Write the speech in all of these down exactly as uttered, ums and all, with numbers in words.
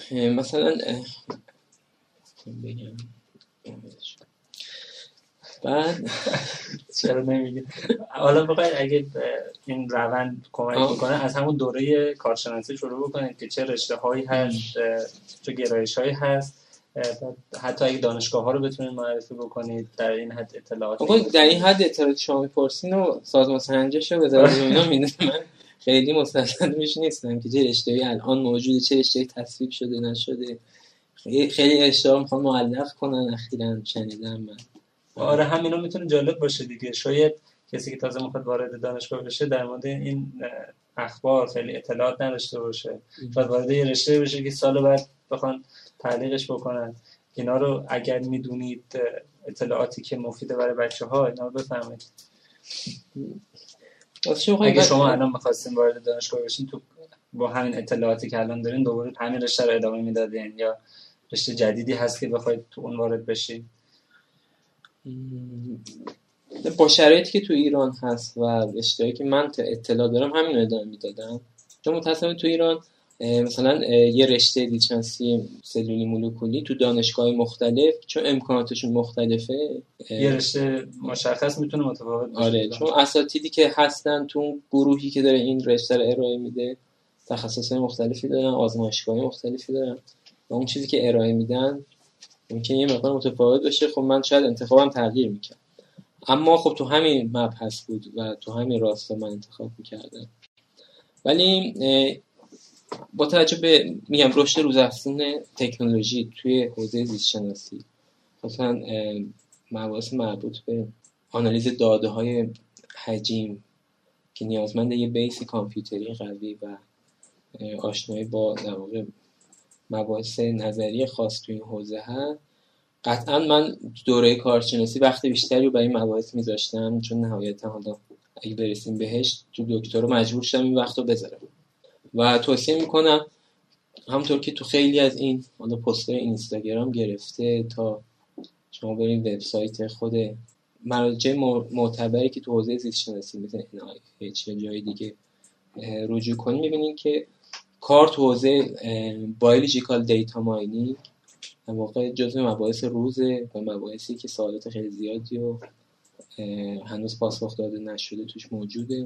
مثلا بگم بعد چرا نمیگی؟ حالا بخواید اگه این روند کمک میکنه از همون دوره کارشناسی شروع بکنید که چه رشته هایی هست، چه گرایش هایی هست، حتی اگه دانشگاه ها رو بتونید معرفی بکنید در این حد اطلاعات. آقا در این حد اطلاعات شما میپرسین و سازمان سنجش رو بذارید اینا میدونم. من خیلی مسلط میش نیستم که چه رشته‌ای الان موجوده، چه رشته‌ای تصویب شده نشده. خیلی رشته‌ها میخوان معلق کنن اخیراً شنیدم من. آره همینا میتونه جالب باشه دیگه. شاید کسی که تازه میخواد وارد دانشگاه بشه در مورد این اخبار خیلی اطلاعات نداشته باشه، بعد وارد یه رشته بشه که سال بعد بخوان تعلیقش بکنن. اینا رو اگر میدونید اطلاعاتی که مفیده برای بچه‌ها، اینا رو بفهمید. اگه شما الان می‌خواستین وارد دانشگاه بشین، تو با همین اطلاعاتی که الان دارین دوباره همین رشته رو ادامه میدادین یا رشته جدیدی هست که بخواید تو اون وارد بشین؟ با شرایطی که تو ایران هست و رشته‌ای که من اطلاع دارم همین رو ادامه میدادم. چون متأسفانه تو ایران مثلا یه رشته لیسانسی سلولی مولکولی تو دانشگاه مختلف چون امکاناتشون مختلفه، یه رشته مشخص میتونه متفاوت باشه. آره چون اساتیدی که هستن تو گروهی که داره این رشته رو ارائه میده تخصصات مختلفی دارن، آزمایشگاهی مختلفی دارن و اون چیزی که ارائه میدن ممکنه یه مقدار متفاوت باشه. خب من شاید انتخابم تغییر میکرد، اما خب تو همین مبحث بود و تو همین راستا من انتخاب میکردم. ولی با توجه به میگم رشد روزافزون تکنولوژی توی حوزه زیست شناسی، مثلا مباحث مربوط به آنالیز داده های حجم که نیازمند یه بیس کامپیوتری قوی و آشنایی با در واقع مباحث نظری خاص توی این حوزه هست، قطعا من دوره کارشناسی وقت بیشتری رو برای این مباحث میذاشتم، چون نهایتا حالا اگه برسیم بهش تو دکترا مجبور شدم این وقت رو بذارم و توصیه میکنم همونطور که تو خیلی از این حالا پست‌های اینستاگرام گرفته تا شما برید وبسایت خود مراجع معتبری که تو حوزه زیست شناسی مثل ان آی اچ یا جای دیگه رجوع کنید، می‌بینید که کار تو حوزه بایولوژیکال دیتا ماینینگ در واقع جزو مباحث روزه و مباحثی که سوالات خیلی زیادی و هنوز پاسخ داده نشده توش موجوده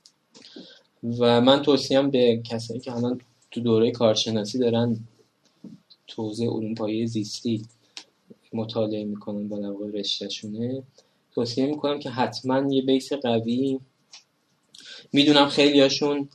و من توصیه‌ام به کسایی که الان تو دوره کارشناسی دارن تو حوزه علوم پایه زیستی مطالعه میکنن و در واقع رشته‌شونه، توصیه میکنم که حتما یه بیس قوی، میدونم خیلی هاشون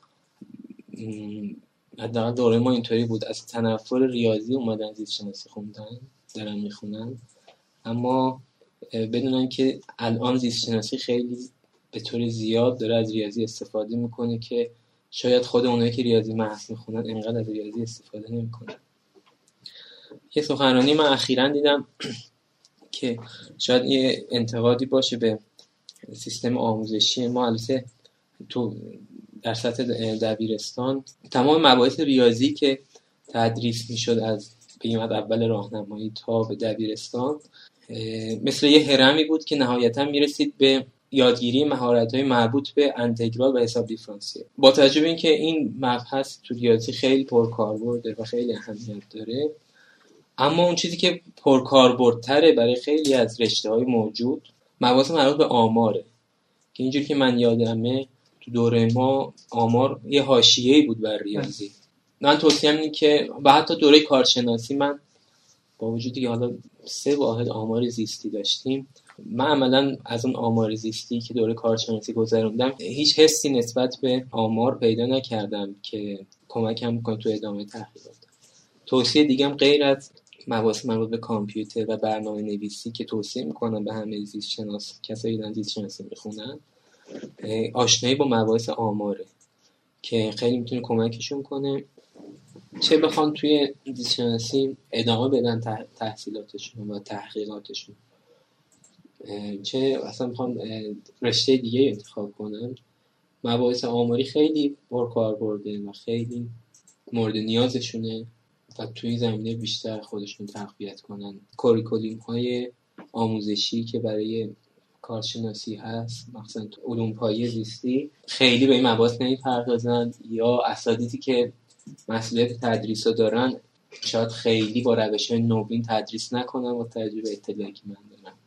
حداقل دوره ما اینطوری بود، از تنفر ریاضی اومدن زیست شناسی خوندن دارن میخونن، اما بدونن که الان زیست شناسی خیلی به طور زیاد داره از ریاضی استفاده میکنه که شاید خود اونایی که ریاضی محض میخونن اینقدر از ریاضی استفاده نمیکنن. یه سخنرانی من اخیراً دیدم که شاید یه انتقادی باشه به سیستم آموزشی ما. البته تو در سطح دبیرستان تمام مباحث ریاضی که تدریس میشد از بگیم از اول راهنمایی تا به دبیرستان مثل یه هرمی بود که نهایتاً میرسید به یادگیری مهارت‌های مربوط به انتگرال و حساب دیفرانسیل. با توجه به اینکه این مبحث تو ریاضی خیلی پرکاربرده و خیلی اهمیت داره، اما اون چیزی که پرکاربردتره برای خیلی از رشته‌های موجود مباحث مربوط به آماره که اینجوری که من یادمه تو دوره ما آمار یه حاشیه‌ای بود بر ریاضی. من توصیه‌ام اینه که و حتی دوره کارشناسی من با وجودی که حالا سه واحد آمار زیستی داشتیم، من عملاً از اون آمار زیستی که دوره کارشناسی گذروندم هیچ حسی نسبت به آمار پیدا نکردم که کمکم کنه تو ادامه تحقیقات. توصیه دیگه هم غیر از مباحث مربوط به کامپیوتر و برنامه نویسی که توصیه میکنم به همه زیست شناس کسایی که زیست شناسی میخونن، آشنایی با مباحث آماره که خیلی میتونه کمکشون کنه، چه بخوان توی زیست شناسی ادامه بدن تحصیلاتشون و تحقیقاتشون، چه اصلا بخوان رشته دیگه انتخاب کنن. مباحث آماری خیلی پرکاربرده و خیلی مورد نیازشونه و توی زمینه بیشتر خودشون تقویت کنن. کوریکولوم های آموزشی که برای کارشناسی هست مثلا تو علوم پایه زیستی خیلی به این مباحث نمیپردازن، یا اساتیدی که مسئولیت تدریس رو دارن شاید خیلی با روش نوین تدریس نکنم با توجه به اطلاعی که من دارم.